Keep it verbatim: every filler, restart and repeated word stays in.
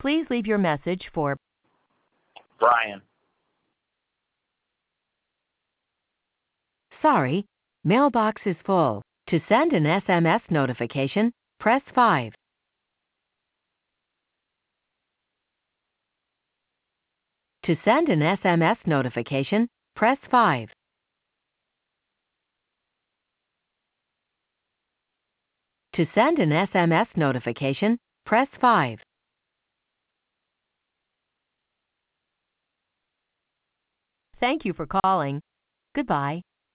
Please leave your message for Brian. Sorry, mailbox is full. To send an S M S notification, press five. To send an S M S notification, press five. To send an S M S notification, press five. Thank you for calling. Goodbye.